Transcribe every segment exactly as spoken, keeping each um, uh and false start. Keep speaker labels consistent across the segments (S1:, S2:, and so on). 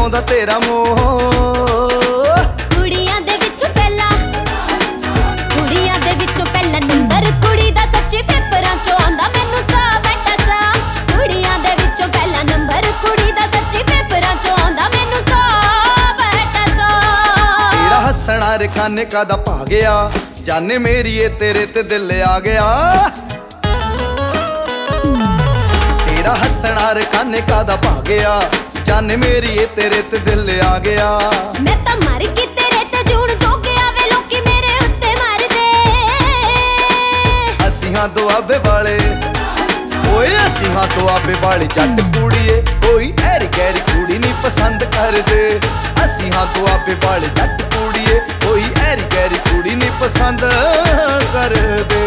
S1: ਆਉਂਦਾ ਤੇਰਾ ਮੋਹ।
S2: ਕੁੜੀਆਂ ਦੇ ਵਿੱਚੋਂ ਪਹਿਲਾਂ ਕੁੜੀਆਂ ਦੇ ਵਿੱਚੋਂ ਪਹਿਲਾਂ ਨੰਬਰ ਕੁੜੀ ਦਾ ਸੱਚੀ ਪੇਪਰਾਂ ਚੋਂ ਆਉਂਦਾ ਮੈਨੂੰ ਸਾਹ ਬੈਠਾ ਸਾਹ। ਕੁੜੀਆਂ ਦੇ ਵਿੱਚੋਂ ਪਹਿਲਾਂ ਨੰਬਰ ਕੁੜੀ ਦਾ ਸੱਚੀ ਪੇਪਰਾਂ ਚੋਂ ਆਉਂਦਾ ਮੈਨੂੰ ਸਾਹ ਬੈਠਾ ਸਾਹ।
S1: ਤੇਰਾ ਹੱਸਣਾ ਰਖਾਨੇ ਕਾਦਾ ਭਾ ਗਿਆ, ਜਾਨੇ ਮੇਰੀਏ ਤੇਰੇ ਤੇ ਦਿਲ ਆ ਗਿਆ। ਤੇਰਾ ਹੱਸਣਾ ਰਖਾਨੇ ਕਾਦਾ ਭਾ ਗਿਆ, ਜਾਨੇ ਮੇਰੀਏ ਤੇਰੇ ਤੇ ਦਿਲ ਆ ਗਿਆ।
S2: ਮੈਂ ਤਾਂ ਮਰ ਗਈ ਤੇਰੇ ਤੇ ਜੂਣ ਜੋਗਿਆ ਵੇ ਲੋਕੀ ਮੇਰੇ ਉੱਤੇ ਮਰਦੇ।
S1: ਅਸੀਂ ਹਾਂ ਦੁਆਬੇ ਵਾਲੇ ਓਏ, ਅਸੀਂ ਹਾਂ ਦੁਆਬੇ ਵਾਲੀ ਜੱਟ ਕੁੜੀਏ, ਕੋਈ ਐਰੀ ਗੈਰੀ ਕੁੜੀ ਨਹੀਂ ਪਸੰਦ ਕਰਦੇ। ਅਸੀਂ ਹਾਂ ਦੁਆਬੇ ਵਾਲੇ ਜੱਟ ਕੁੜੀਏ, ਕੋਈ ਐਰੀ ਗੈਰੀ ਕੁੜੀ ਨਹੀਂ ਪਸੰਦ ਕਰਦੇ।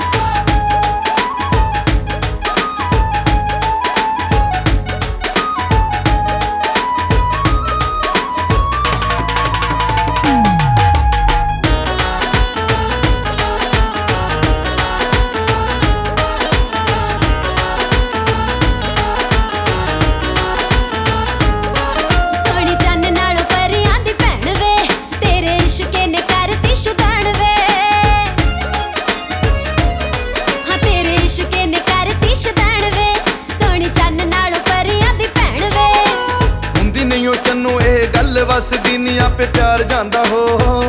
S1: ਵਸਦੀ ਨੀ ਆਪੇ ਪਿਆਰ ਜਾਂਦਾ ਹੋ।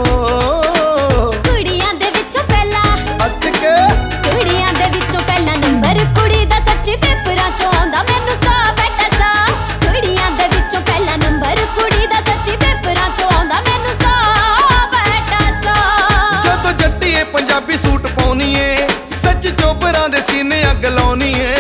S2: ਕੁੜੀਆਂ ਦੇ ਵਿੱਚੋਂ ਪਹਿਲਾਂ
S1: ਅੱਟ ਕੇ
S2: ਕੁੜੀਆਂ ਦੇ ਵਿੱਚੋਂ ਪਹਿਲਾਂ ਨੰਬਰ ਕੁੜੀ ਦਾ ਸੱਚੀ ਪੇਪਰਾਂ ਚੋਂ ਆਉਂਦਾ ਮੈਨੂੰ ਸਾਹ ਬੈਠਾ ਸਾਹ। ਕੁੜੀਆਂ ਦੇ ਵਿੱਚੋਂ ਪਹਿਲਾਂ ਨੰਬਰ ਕੁੜੀ ਦਾ ਸੱਚੀ ਪੇਪਰਾਂ ਚੋਂ ਆਉਂਦਾ ਮੈਨੂੰ ਸਾਹ ਬੈਠਾ ਸਾਹ।
S1: ਜਦੋਂ ਜੱਟੀਏ ਪੰਜਾਬੀ ਸੂਟ ਪਾਉਣੀ ਏ, ਸੱਚ ਚੋਬਰਾਂ ਦੇ ਸੀਨੇ ਅੱਗ ਲਾਉਣੀ ਏ।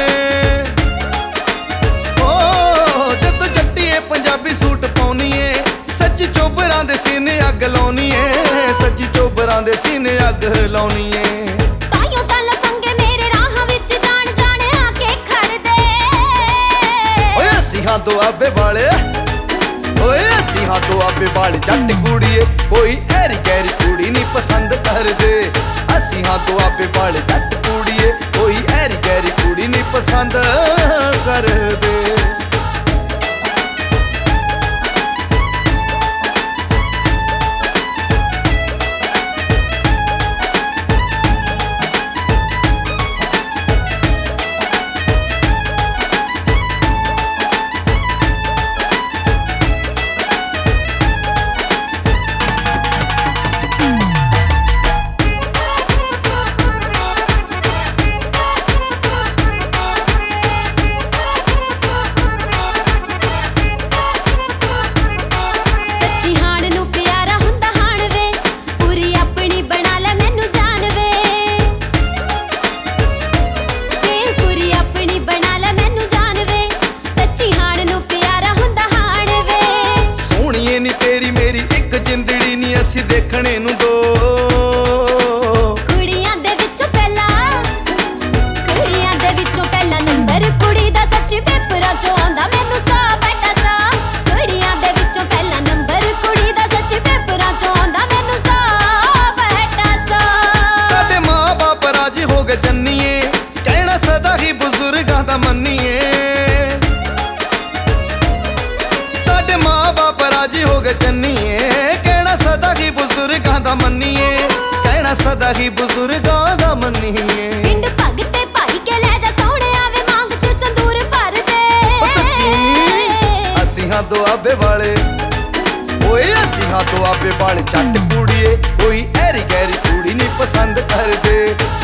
S1: ਓ ਜਦੋਂ ਜੱਟੀਏ ਪੰਜਾਬੀ ਸੂਟ ਪਾਉਣੀ ਏ, ਸੱਚੀ ਚੋਬਰਾਂ ਦੇ ਸੀਨੇ ਅੱਗ ਲਾਉਣੀ ਏ। ਸੱਚੀ ਚੋਬਰਾਂ ਦੇ ਸੀਨੇ ਅੱਗ ਲਾਉਣੀ ਏ।
S2: ਤਾਈਓ ਤਾਂ ਲਫੰਗੇ ਮੇਰੇ ਰਾਹਾਂ ਵਿੱਚ ਜਾਣ ਜਾਣ ਆ ਕੇ ਖੜਦੇ।
S1: ਓਏ ਅਸੀਂ ਹਾਂ ਦੁਆਬੇ ਵਾਲੇ ਓਏ, ਅਸੀਂ ਹਾਂ ਦੁਆਬੇ ਵਾਲੇ ਜੱਟ ਕੁੜੀਏ, ਕੋਈ ਐਰੀ ਗੈਰੀ ਕੁੜੀ ਨਹੀਂ ਪਸੰਦ ਕਰਦੇ। ਅਸੀਂ ਹਾਂ ਦੁਆਬੇ ਵਾਲੇ ਜੱਟ ਕੁੜੀਏ, ਕੋਈ ਐਰੀ ਗੈਰੀ ਕੁੜੀ ਨਹੀਂ ਪਸੰਦ ਕਰਦੇ। ਜਿੰਦੜੀ ਨੀ ਅਸੀਂ ਦੇਖਣੇ ਨੂੰ ਦੋ।
S2: ਕੁੜੀਆਂ ਦੇ ਵਿੱਚੋਂ ਪਹਿਲਾਂ ਕੁੜੀਆਂ ਦੇ ਵਿੱਚੋਂ ਪਹਿਲਾਂ ਨੰਬਰ ਕੁੜੀ ਦਾ ਸੱਚੀ ਪੇਪਰਾਂ ਚੋਂ ਆਉਂਦਾ ਮੈਨੂੰ ਸਾਹ ਬੈਠਾ ਸਾਹ। ਕੁੜੀਆਂ ਦੇ ਵਿੱਚੋਂ ਪਹਿਲਾਂ ਨੰਬਰ ਕੁੜੀ ਦਾ ਸੱਚੀ ਪੇਪਰਾਂ ਚੋਂ ਆਉਂਦਾ ਮੈਨੂੰ ਸਾਹ ਬੈਠਾ ਸਾਹ।
S1: ਸਾਡੇ ਮਾਂ ਬਾਪ ਰਾਜੀ ਹੋ ਗਏ ਜੰਨੀਏ, ਕਹਿਣਾ ਸਦਾ ਹੀ ਬਜ਼ੁਰਗਾਂ ਦਾ ਮੰਨੀਏ। ਸਾਡੇ ਮਾਂ ਬਾਪ ਰਾਜੀ ਹੋ ਗਏ ਜੰਨੀਏ, ਸਦਾ ਹੀ ਬਜ਼ੁਰਗਾਂ ਦਾ ਮੰਨੀਏ। ਕਹਿਣਾ ਸਦਾ ਹੀ ਬਜ਼ੁਰਗਾਂ ਦਾ ਮੰਨੀਏ।
S2: ਪਿੰਡ ਭਗਤੇ ਭਾਈ ਕੇ ਲੈ ਜਾ ਸੋਹਣਿਆ ਵੇ ਮੰਗ ਚ ਸੰਦੂਰ ਭਰ ਦੇ।
S1: ਓ ਸੱਚੀ ਅਸੀਂ ਹਾਂ ਦੁਆਬੇ ਵਾਲੇ ਓਏ, ਅਸੀਂ ਹਾਂ ਦੁਆਬੇ ਵਾਲੇ ਜੱਟ ਕੁੜੀਏ, ਕੋਈ ਐਰੀ ਗੈਰੀ ਕੁੜੀ ਨਹੀਂ ਪਸੰਦ ਕਰਦੇ।